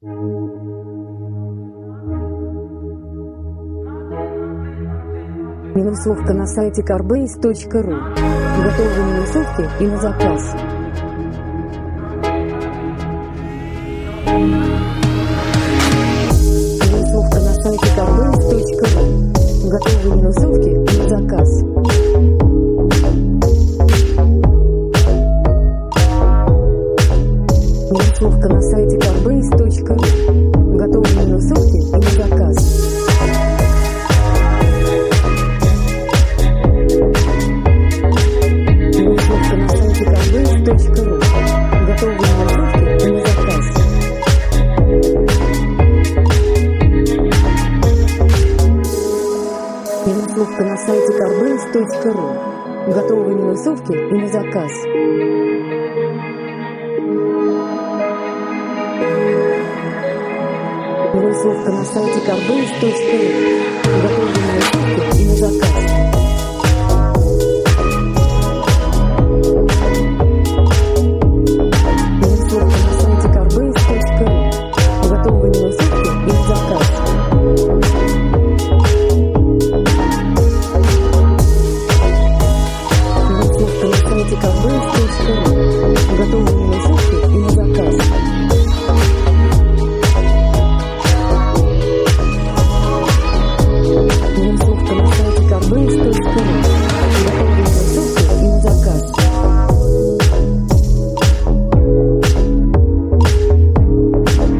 Минусовка на сайте carbase.ru. Готовые минусовки и на заказ. Минусовка на сайте carbase.ru. Готовые минусовки и на заказ. Минусовка на сайте carbase.ru. Готовые минусовки и на заказ. Минусовка на сайте carbase.ru. Готовые минусовки и на заказ. Минусовка на сайте carbase.ru. Готовые минусовки и на заказ. Минусовка на сайте carbase.ru.